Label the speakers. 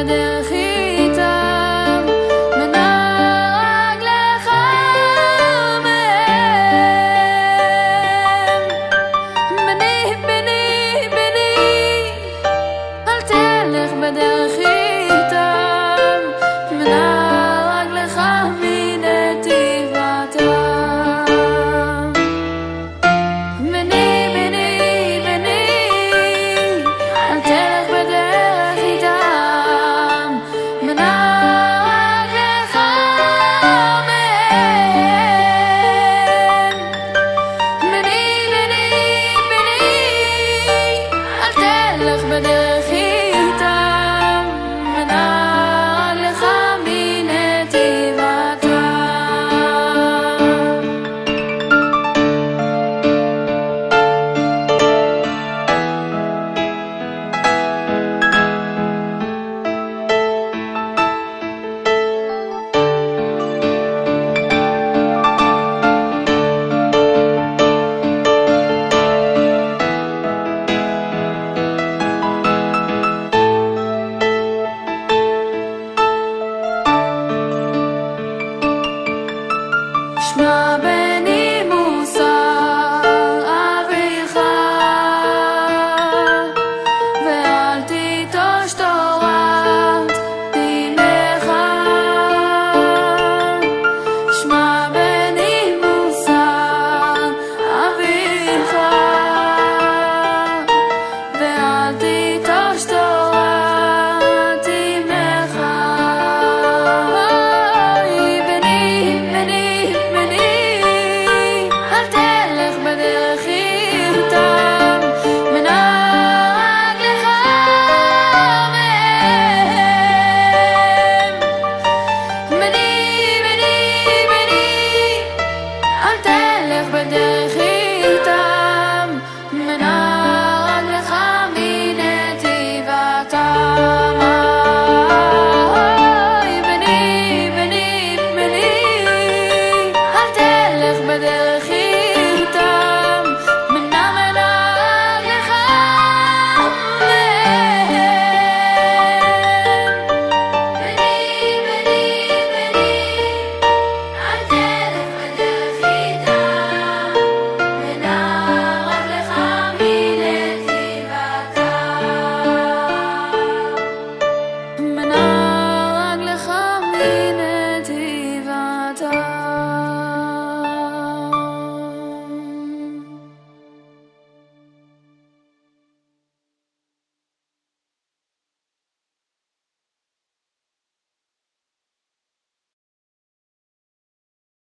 Speaker 1: בדרך איתם, מנהג לך מהם. בני, בני, בני, אל תלך בדרך איתם, מנהג לך מנתיבתם. בני, בני, בני, אל תלך בדרך איתם, מנהג לך מהם. בני, בני, בני, אל תלך בדרך איתם, מנהג לך מנתיבתם. שמע בני מוסר אביך, ואל תיטוש תורת אמך. שמע בני מוסר אביך, ואל תיטוש תורת אמך. אוי בני, בני, בני, אל תלך בדרך איתם, מנהג לך מהם. בני, בני, בני, אל תלך בדרך איתם, מנהג לך מנתיבתם. אוי בני, בני, בני, אל תלך בדרך איתם, מנהג לך מהם. בני, בני, בני, אל תלך בדרך איתם, מנהג לך מנתיבתם. מנהג לך מנתיבתם.